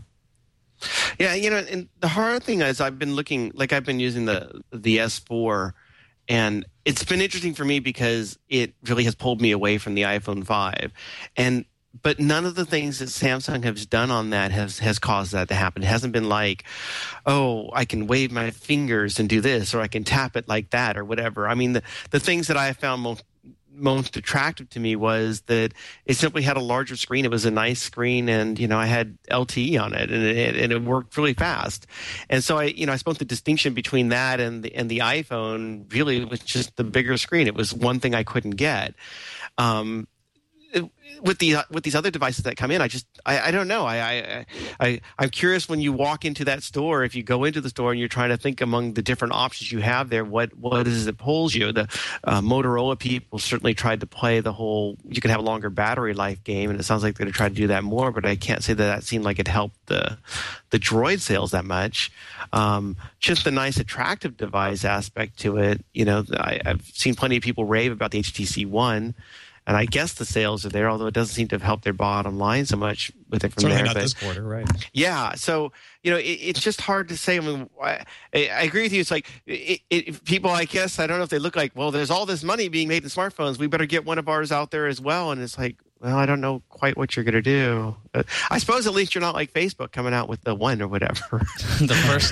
Yeah, you know, and the hard thing is I've been looking, like I've been using the the S four, and it's been interesting for me because it really has pulled me away from the iPhone five. And but none of the things that Samsung has done on that has has caused that to happen. It hasn't been like, oh, I can wave my fingers and do this, or I can tap it like that, or whatever. I mean, the, the things that I found most most attractive to me was that it simply had a larger screen. It was a nice screen, and you know, I had L T E on it, and it, and it worked really fast. And so I, you know, I suppose the distinction between that and the and the iPhone really was just the bigger screen. It was one thing I couldn't get. Um, with the with these other devices that come in, I just I, I don't know. I, I I I'm curious when you walk into that store. If you go into the store and you're trying to think among the different options you have there, what what is it that pulls you? The uh, Motorola people certainly tried to play the whole you can have a longer battery life game, and it sounds like they're going to try to do that more. But I can't say that that seemed like it helped the the Droid sales that much. Um, just the nice, attractive device aspect to it. You know, I, I've seen plenty of people rave about the H T C One. And I guess the sales are there, although it doesn't seem to have helped their bottom line so much with it from Certainly there. not but, this quarter, right? Yeah. So, you know, it, it's just hard to say. I mean, I, I agree with you. It's like it, it, people, I guess, I don't know if they look like, well, there's all this money being made in smartphones. We better get one of ours out there as well. And it's like, well, I don't know quite what you're going to do. Uh, I suppose at least you're not like Facebook coming out with the one or whatever. The first.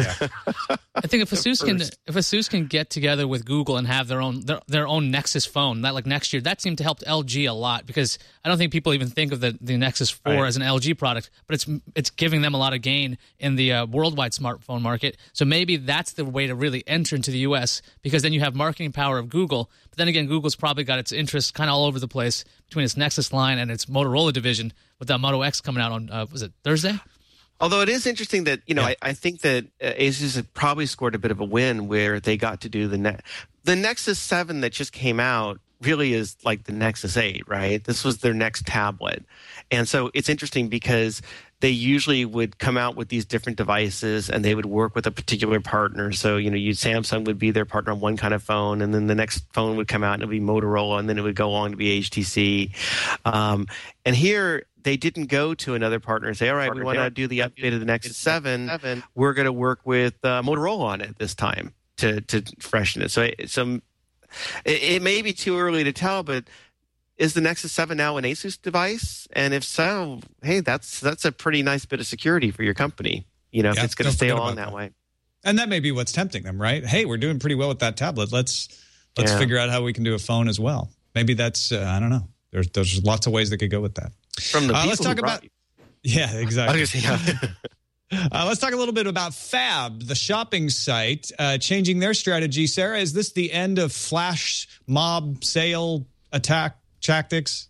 I think if ASUS can if ASUS can get together with Google and have their own their, their own Nexus phone, that like next year, that seemed to help L G a lot, because I don't think people even think of the, the Nexus four right. as an L G product, but it's it's giving them a lot of gain in the uh, worldwide smartphone market. So maybe that's the way to really enter into the U S, because then you have marketing power of Google. But then again, Google's probably got its interests kind of all over the place between its Nexus line and its Motorola division, with that Moto X coming out on, uh, was it Thursday? Although it is interesting that, you know, yeah. I, I think that uh, ASUS had probably scored a bit of a win where they got to do the ne- the Nexus seven that just came out really is like the Nexus eight, right? This was their next tablet. And so it's interesting because they usually would come out with these different devices and they would work with a particular partner. So, you know, you Samsung would be their partner on one kind of phone, and then the next phone would come out and it would be Motorola, and then it would go on to be H T C. Um, and here they didn't go to another partner and say, all right, partner, we want to do the update of the Nexus seven. We're going to work with uh, Motorola on it this time to, to freshen it. So, so it, it may be too early to tell, but is the Nexus seven now an ASUS device? And if so, hey, that's that's a pretty nice bit of security for your company, you know, yeah, if it's going to stay on that, that way. And that may be what's tempting them, right? Hey, we're doing pretty well with that tablet. Let's let's yeah. figure out how we can do a phone as well. Maybe that's, uh, I don't know. There's there's lots of ways they could go with that. From the uh, people let's talk who about. you. Yeah, exactly. Say, yeah. Uh, let's talk a little bit about Fab, the shopping site, uh, changing their strategy. Sarah, is this the end of flash mob sale attack tactics?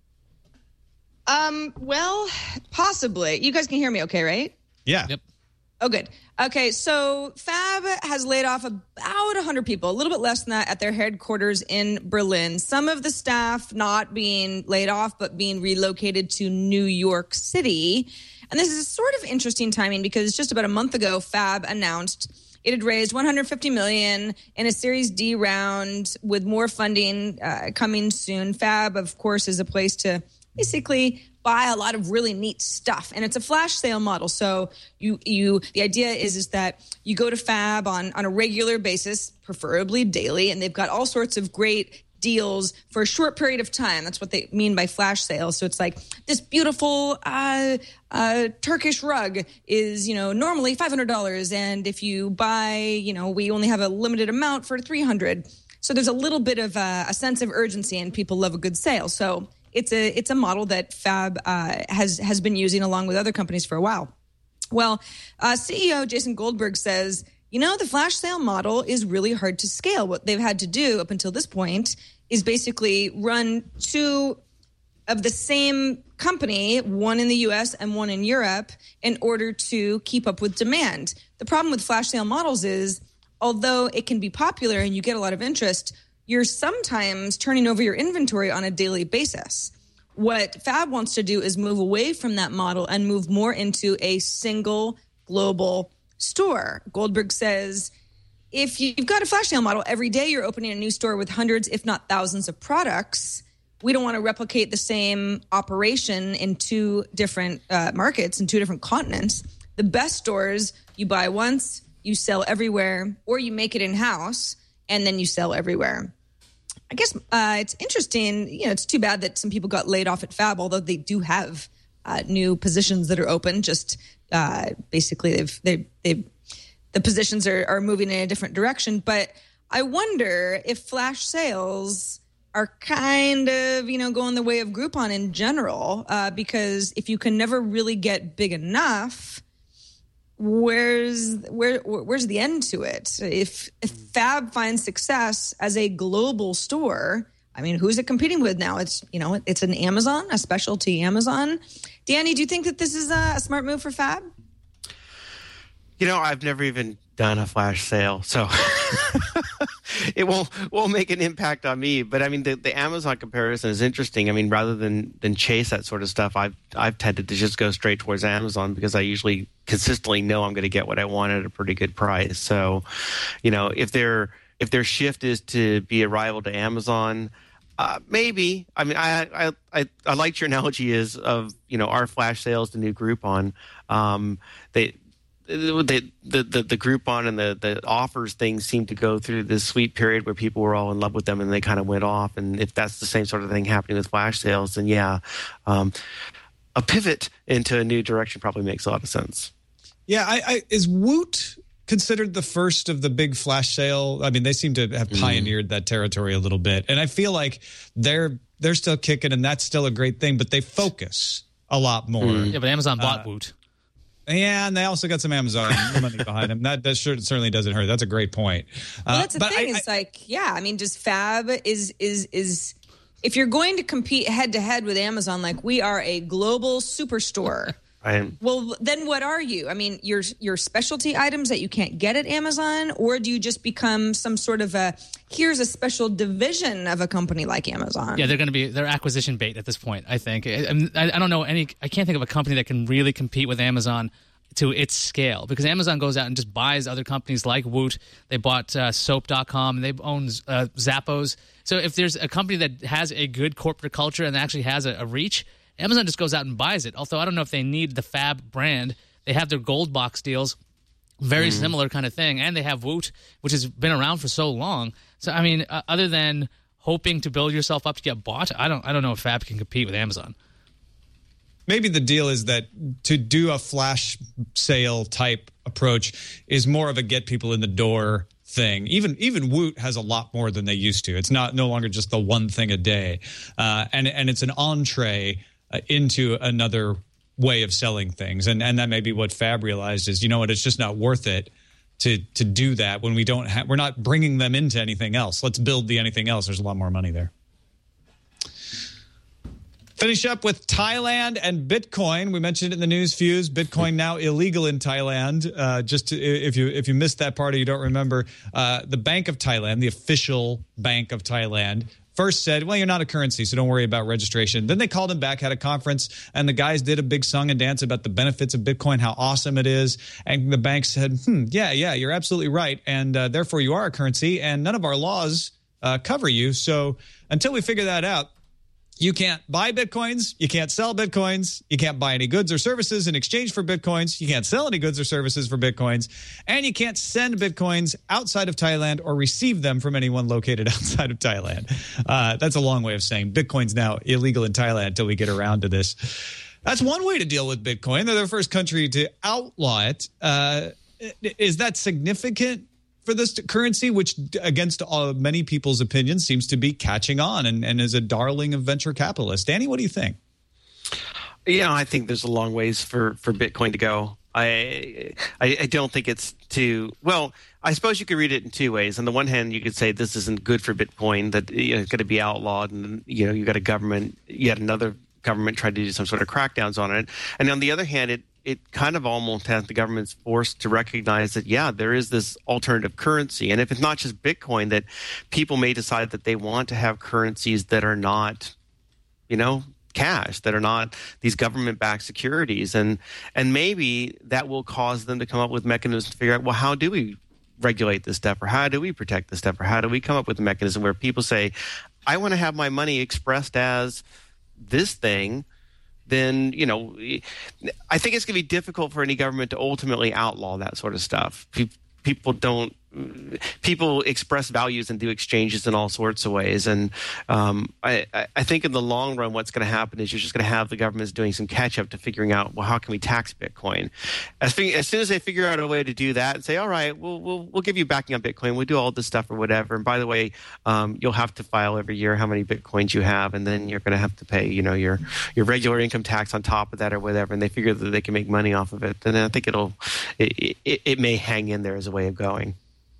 Um, well, possibly. You guys can hear me okay, right? Yeah. Yep. Oh, good. Okay, so Fab has laid off about one hundred people, a little bit less than that, at their headquarters in Berlin. Some of the staff not being laid off, but being relocated to New York City. And this is sort of interesting timing because just about a month ago, Fab announced it had raised one hundred fifty million dollars in a Series D round with more funding uh, coming soon. Fab, of course, is a place to basically buy a lot of really neat stuff, and it's a flash sale model. So you you the idea is is that you go to Fab on on a regular basis, preferably daily, and they've got all sorts of great deals for a short period of time. That's what they mean by flash sales. So it's like this beautiful uh, uh, Turkish rug is, you know, normally five hundred dollars, and if you buy, you know, we only have a limited amount for three hundred dollars. So there's a little bit of a, a sense of urgency, and people love a good sale. So It's a it's a model that Fab uh, has has been using along with other companies for a while. Well, uh, C E O Jason Goldberg says, you know, the flash sale model is really hard to scale. What they've had to do up until this point is basically run two of the same company, one in the U S and one in Europe, in order to keep up with demand. The problem with flash sale models is, although it can be popular and you get a lot of interest, you're sometimes turning over your inventory on a daily basis. What Fab wants to do is move away from that model and move more into a single global store. Goldberg says, if you've got a flash sale model, every day you're opening a new store with hundreds, if not thousands of products. We don't want to replicate the same operation in two different uh, markets, in two different continents. The best stores, you buy once, you sell everywhere, or you make it in-house, and then you sell everywhere. I guess uh, it's interesting. You know, it's too bad that some people got laid off at Fab, although they do have uh, new positions that are open. Just uh, basically, they've, they, they've, the positions are, are moving in a different direction. But I wonder if flash sales are kind of, you know, going the way of Groupon in general, uh, because if you can never really get big enough, where's where where's the end to it? If, if Fab finds success as a global store, I mean, who's it competing with now? It's, you know, it's an Amazon, a specialty Amazon. Danny, do you think that this is a, a smart move for Fab? You know, I've never even done a flash sale, so it won't won't make an impact on me. But I mean, the, the Amazon comparison is interesting. I mean, rather than than chase that sort of stuff, I've I've tended to just go straight towards Amazon because I usually consistently know I'm going to get what I want at a pretty good price. So, you know, if their if their shift is to be a rival to Amazon, uh, maybe. I mean, I I I, I liked your analogy is of, you know, our flash sales the new Groupon. Um, they. The, the the the Groupon and the, the offers things seem to go through this sweet period where people were all in love with them and they kind of went off. And if that's the same sort of thing happening with flash sales, then yeah, um, a pivot into a new direction probably makes a lot of sense. Yeah, I, I is Woot considered the first of the big flash sale? I mean, they seem to have pioneered mm. that territory a little bit, and I feel like they're they're still kicking, and that's still a great thing. But they focus a lot more. Mm. Yeah, but Amazon bought uh, Woot. Yeah, and they also got some Amazon money behind them. That, that sure, certainly doesn't hurt. That's a great point. Well, that's the uh, thing. I, it's I, like, yeah, I mean, just Fab is is is if you're going to compete head to head with Amazon, like we are a global superstore. Right. Well, then what are you? I mean, your your specialty items that you can't get at Amazon, or do you just become some sort of a here's a special division of a company like Amazon? Yeah, they're going to be they're acquisition bait at this point. I think I, I, I don't know any. I can't think of a company that can really compete with Amazon to its scale, because Amazon goes out and just buys other companies like Woot. They bought uh, soap dot com, and they own uh, Zappos. So if there's a company that has a good corporate culture and actually has a, a reach, Amazon just goes out and buys it. Although I don't know if they need the Fab brand. They have their gold box deals, very mm. similar kind of thing, and they have Woot, which has been around for so long. So I mean, uh, other than hoping to build yourself up to get bought, I don't I don't know if Fab can compete with Amazon. Maybe the deal is that to do a flash sale type approach is more of a get people in the door thing. Even even Woot has a lot more than they used to. It's not no longer just the one thing a day, uh, and and it's an entree uh, into another way of selling things. And and that may be what Fab realized is, you know what, it's just not worth it to to do that when we don't have, we're not bringing them into anything else. Let's build the anything else. There's a lot more money there. Finish up with Thailand and Bitcoin. We mentioned it in the news fuse. Bitcoin now illegal in Thailand. Uh, just to, if you if you missed that part or you don't remember, uh, the Bank of Thailand, the official Bank of Thailand, first said, well, you're not a currency, so don't worry about registration. Then they called him back, had a conference, and the guys did a big song and dance about the benefits of Bitcoin, how awesome it is. And the bank said, hmm, yeah, yeah, you're absolutely right. And uh, therefore you are a currency, and none of our laws uh, cover you. So until we figure that out, you can't buy Bitcoins, you can't sell Bitcoins, you can't buy any goods or services in exchange for Bitcoins, you can't sell any goods or services for Bitcoins, and you can't send Bitcoins outside of Thailand or receive them from anyone located outside of Thailand. Uh, that's a long way of saying Bitcoin's now illegal in Thailand until we get around to this. That's one way to deal with Bitcoin. They're the first country to outlaw it. Uh, is that significant for this currency, which against uh, many people's opinions seems to be catching on and, and is a darling of venture capitalists? Danny, what do you think? Yeah, I think there's a long ways for, for Bitcoin to go. I, I I don't think it's too well. I suppose you could read it in two ways. On the one hand, you could say this isn't good for Bitcoin, that you know, it's going to be outlawed, and you know you got a government, yet another government tried to do some sort of crackdowns on it. And on the other hand, it it kind of almost has the government's forced to recognize that yeah, there is this alternative currency, and if it's not just Bitcoin, that people may decide that they want to have currencies that are not, you know, cash, that are not these government-backed securities, and and maybe that will cause them to come up with mechanisms to figure out, well, how do we regulate this stuff, or how do we protect this stuff, or how do we come up with a mechanism where people say, I want to have my money expressed as this thing. Then, you know, I think it's going to be difficult for any government to ultimately outlaw that sort of stuff. People don't. People express values and do exchanges in all sorts of ways, and um, I, I think in the long run, what's going to happen is you're just going to have the governments doing some catch up to figuring out, well, how can we tax Bitcoin? As, as soon as they figure out a way to do that, and say, all right, we'll we'll we'll give you backing on Bitcoin, we'll do all this stuff or whatever. And by the way, um, you'll have to file every year how many Bitcoins you have, and then you're going to have to pay, you know, your your regular income tax on top of that or whatever. And they figure that they can make money off of it. Then I think it'll it, it, it may hang in there as a way of going.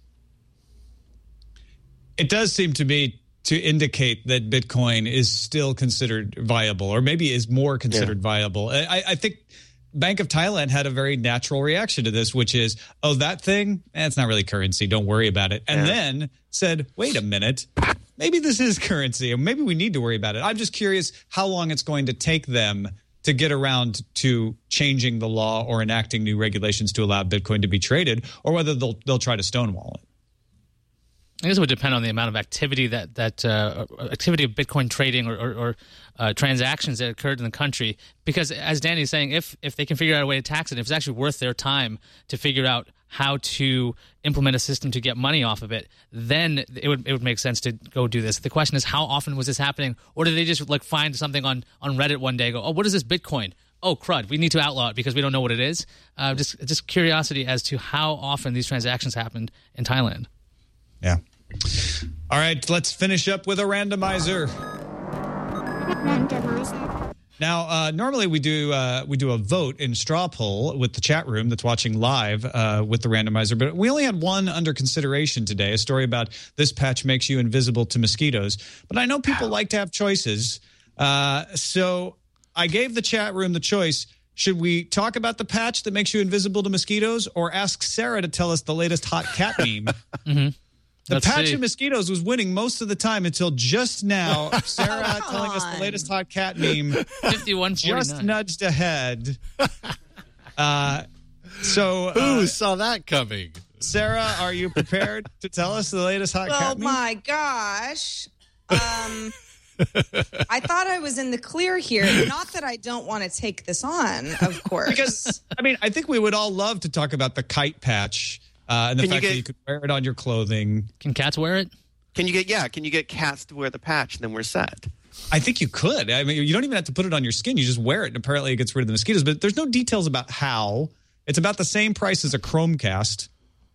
It does seem to me to indicate that Bitcoin is still considered viable, or maybe is more considered yeah. viable. I, I think Bank of Thailand had a very natural reaction to this, which is, oh, that thing, eh, it's not really currency. Don't worry about it. And yeah. then said, wait a minute, maybe this is currency, and maybe we need to worry about it. I'm just curious how long it's going to take them to get around to changing the law or enacting new regulations to allow Bitcoin to be traded, or whether they'll they'll try to stonewall it. I guess it would depend on the amount of activity that that uh, activity of Bitcoin trading or, or, or uh, transactions that occurred in the country. Because as Danny's saying, if if they can figure out a way to tax it, if it's actually worth their time to figure out how to implement a system to get money off of it, then it would it would make sense to go do this. The question is, how often was this happening, or did they just like find something on, on Reddit one day, and go, oh, what is this Bitcoin? Oh, crud, we need to outlaw it because we don't know what it is. Uh, just just curiosity as to how often these transactions happened in Thailand. Yeah. All right, let's finish up with a randomizer. Randomizer. Now, uh, normally we do uh, we do a vote in straw poll with the chat room that's watching live uh, with the randomizer, but we only had one under consideration today, a story about this patch makes you invisible to mosquitoes. But I know people like to have choices, uh, so I gave the chat room the choice. Should we talk about the patch that makes you invisible to mosquitoes, or ask Sarah to tell us the latest hot cat meme? Mm-hmm. The Let's patch see. of mosquitoes was winning most of the time until just now. Sarah Oh, telling us the latest hot cat meme fifty-one forty-nine. just nudged ahead. Uh, so, Who uh, saw that coming? Sarah, are you prepared to tell us the latest hot Oh cat meme? my gosh. Um, I thought I was in the clear here. Not that I don't want to take this on, of course. Because, I mean, I think we would all love to talk about the kite patch uh, and the Can you fact get- that you could wear it on your clothing. Can cats wear it? Can you get yeah? Can you get cats to wear the patch? Then we're set. I think you could. I mean, you don't even have to put it on your skin. You just wear it, and apparently it gets rid of the mosquitoes. But there's no details about how. It's about the same price as a Chromecast.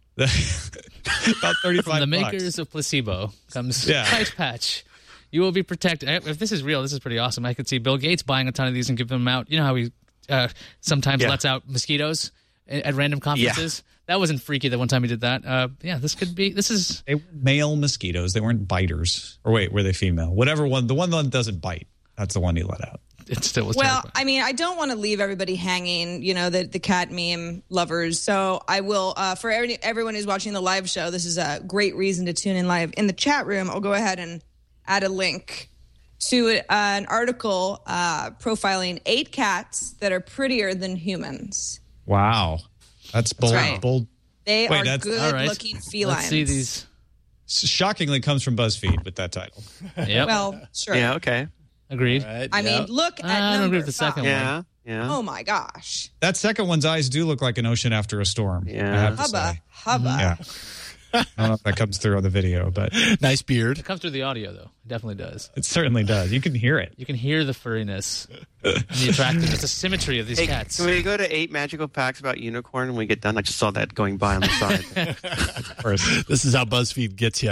About thirty-five From the bucks. makers of Placebo comes Yeah. Kite Patch. You will be protected. If this is real, this is pretty awesome. I could see Bill Gates buying a ton of these and giving them out. You know how he uh, sometimes Yeah. lets out mosquitoes at, at random conferences? That wasn't freaky the one time he did that. Uh, yeah, this could be. This is. They were male mosquitoes. They weren't biters. Or wait, were they female? Whatever one. The one that doesn't bite. That's the one he let out. It still was Well, terrifying. I mean, I don't want to leave everybody hanging, you know, the, the cat meme lovers. So I will, uh, for every, everyone who's watching the live show, this is a great reason to tune in live. In the chat room, I'll go ahead and add a link to uh, an article uh, profiling eight cats that are prettier than humans. Wow. That's bold. right. Bold. They Wait, are that's- All right. good-looking felines. Let's see these. Shockingly comes from BuzzFeed with that title. Yep. Well, sure. Yeah. Okay. Agreed. Right, I yeah. mean, look at I don't number agree with the second five. one. Yeah. Yeah. Oh, my gosh. That second one's eyes do look like an ocean after a storm. Yeah. I have to Hubba, say. hubba. Yeah. I don't know if that comes through on the video, but Nice beard. It comes through the audio, though. It definitely does. it certainly does. You can hear it. You can hear the furriness and the attractiveness, the symmetry of these Hey, cats. can we go to eight magical facts about unicorn when we get done? I just saw that going by on the side. Of course. This is how BuzzFeed gets you.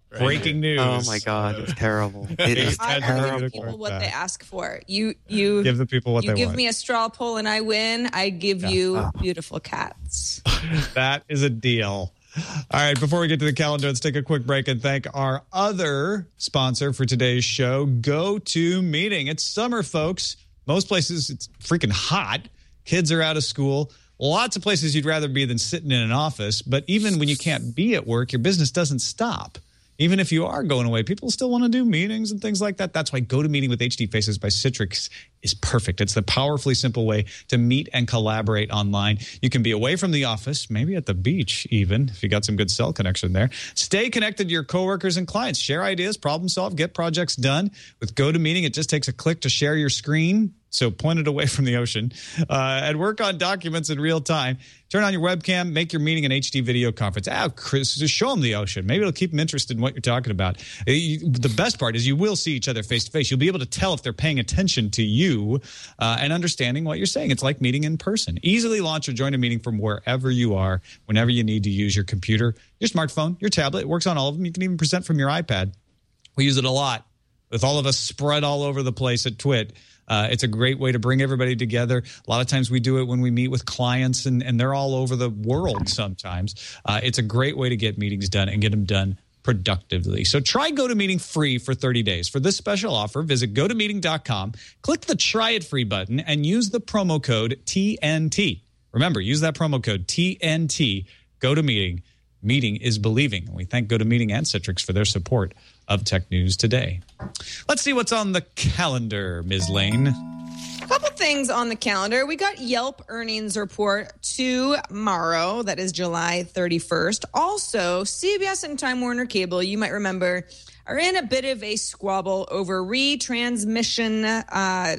Breaking news. Oh my God, it's terrible. It is I terrible. give people what they ask for. You, you give the people what you they give want. me a straw poll and I win. I give Yeah. you Oh. beautiful cats. That is a deal. All right, before we get to the calendar, let's take a quick break and thank our other sponsor for today's show, GoToMeeting. It's summer, folks. Most places, it's freaking hot. Kids are out of school. Lots of places you'd rather be than sitting in an office. But even when you can't be at work, your business doesn't stop. Even if you are going away, people still want to do meetings and things like that. That's why GoToMeeting with H D Faces by Citrix is perfect. It's the powerfully simple way to meet and collaborate online. You can be away from the office, maybe at the beach even, if you got some good cell connection there. Stay connected to your coworkers and clients. Share ideas, problem solve, get projects done. With GoToMeeting, it just takes a click to share your screen. So point it away from the ocean uh, and work on documents in real time. Turn on your webcam, make your meeting an H D video conference. Ah, Chris, just show them the ocean. Maybe it'll keep them interested in what you're talking about. Uh, you, the best part is you will see each other face to face. You'll be able to tell if they're paying attention to you uh, and understanding what you're saying. It's like meeting in person. Easily launch or join a meeting from wherever you are, whenever you need to use your computer, your smartphone, your tablet. It works on all of them. You can even present from your iPad. We use it a lot with all of us spread all over the place at Twit. Uh, it's a great way to bring everybody together. A lot of times we do it when we meet with clients, and, and they're all over the world sometimes. Uh, it's a great way to get meetings done and get them done productively. So try GoToMeeting free for thirty days. For this special offer, visit go to meeting dot com, click the Try It Free button, and use the promo code T N T. Remember, use that promo code T N T. GoToMeeting. Meeting is believing. And we thank GoToMeeting and Citrix for their support of Tech News Today. Let's see what's on the calendar, Miz Lane. A couple things on the calendar. We got Yelp earnings report tomorrow. That is July thirty-first. Also, C B S and Time Warner Cable, you might remember, are in a bit of a squabble over retransmission uh,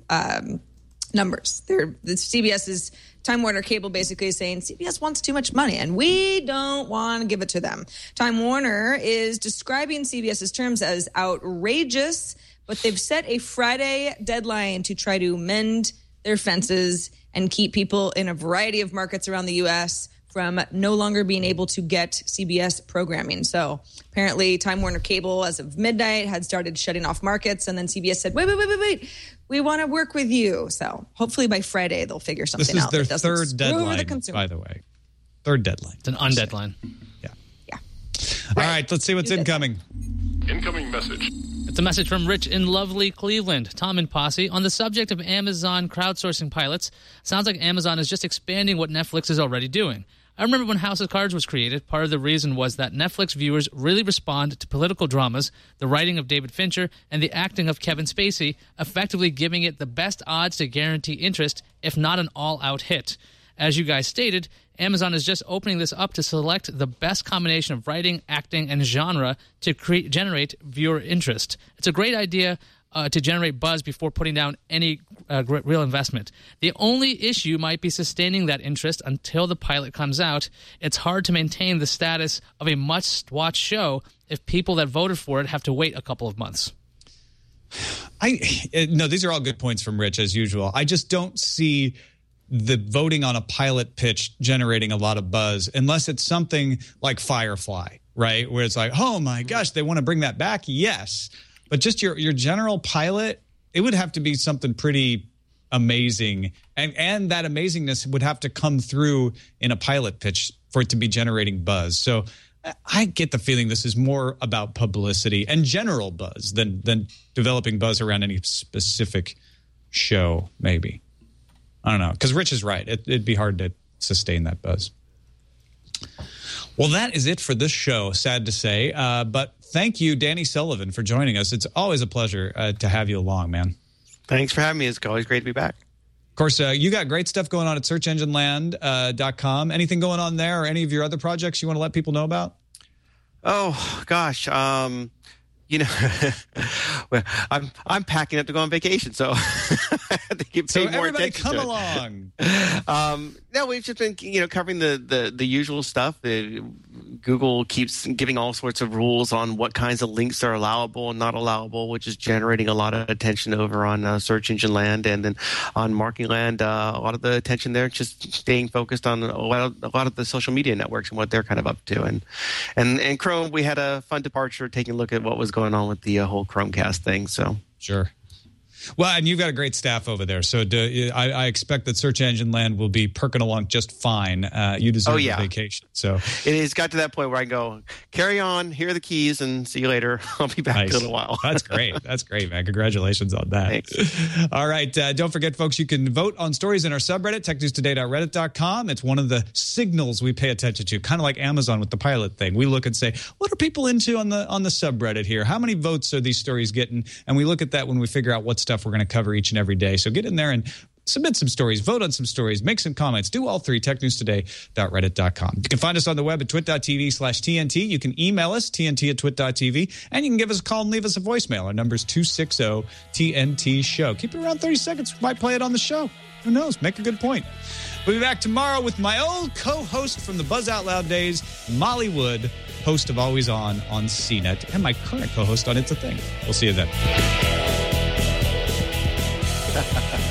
um, numbers. They're, the C B S is Time Warner Cable basically is saying C B S wants too much money and we don't want to give it to them. Time Warner is describing CBS's terms as outrageous, but they've set a Friday deadline to try to mend their fences and keep people in a variety of markets around the U S from no longer being able to get C B S programming. So apparently Time Warner Cable, as of midnight, had started shutting off markets, and then C B S said, wait, wait, wait, wait, wait. We want to work with you. So hopefully by Friday, they'll figure something out. This is their third deadline, the by the way. Third deadline. It's an undeadline. Yeah. Yeah. All right, let's see what's incoming. Incoming message. It's a message from Rich in lovely Cleveland. Tom and Posse, on the subject of Amazon crowdsourcing pilots, sounds like Amazon is just expanding what Netflix is already doing. I remember when House of Cards was created, part of the reason was that Netflix viewers really respond to political dramas, the writing of David Fincher, and the acting of Kevin Spacey, effectively giving it the best odds to guarantee interest, if not an all-out hit. As you guys stated, Amazon is just opening this up to select the best combination of writing, acting, and genre to create, generate viewer interest. It's a great idea uh, to generate buzz before putting down any uh, real investment. The only issue might be sustaining that interest until the pilot comes out. It's hard to maintain the status of a must-watch show if people that voted for it have to wait a couple of months. I no, these are all good points from Rich, as usual. I just don't see the voting on a pilot pitch generating a lot of buzz unless it's something like Firefly, right? Where it's like, oh my gosh, they want to bring that back. Yes. But just your, your general pilot, it would have to be something pretty amazing. And, and that amazingness would have to come through in a pilot pitch for it to be generating buzz. So I get the feeling this is more about publicity and general buzz than, than developing buzz around any specific show, maybe. I don't know, because Rich is right. It, it'd be hard to sustain that buzz. Well, that is it for this show, sad to say. Uh, but thank you, Danny Sullivan, for joining us. It's always a pleasure uh, to have you along, man. Thanks for having me. It's always great to be back. Of course, uh, you got great stuff going on at search engine land dot com. Uh, Anything going on there or any of your other projects you want to let people know about? Oh, gosh. Um, you know, well, I'm I'm packing up to go on vacation, so I have to keep So paying more everybody attention come to it. along. Um, no, we've just been, you know, covering the, the, the usual stuff, the Google keeps giving all sorts of rules on what kinds of links are allowable and not allowable, which is generating a lot of attention over on uh, search engine land, and then on marketing land, uh, a lot of the attention there just staying focused on a lot, of, a lot of the social media networks and what they're kind of up to. And and and Chrome, we had a fun departure taking a look at what was going on with the uh, whole Chromecast thing. So sure. Well, and you've got a great staff over there, so do, I, I expect that Search Engine Land will be perking along just fine. Uh, you deserve oh, yeah. a vacation. So it has got to that point where I can go, carry on, here are the keys, and see you later. I'll be back nice. in a little while. That's great. That's great, man. Congratulations on that. Thanks. All right. Uh, don't forget, folks, you can vote on stories in our subreddit, tech news today dot reddit dot com. It's one of the signals we pay attention to, kind of like Amazon with the pilot thing. We look and say, what are people into on the on the subreddit here? How many votes are these stories getting? And we look at that when we figure out what stuff we're going to cover each and every day. So get in there and submit some stories, vote on some stories, make some comments, do all three, tech news today dot reddit dot com. You can find us on the web at twit dot t v slash T N T. You can email us, T N T at twit dot t v, and you can give us a call and leave us a voicemail. Our number is two six zero T N T show. Keep it around thirty seconds. We might play it on the show. Who knows? Make a good point. We'll be back tomorrow with my old co-host from the Buzz Out Loud days, Molly Wood, host of Always On on C net, and my current co-host on It's a Thing. We'll see you then.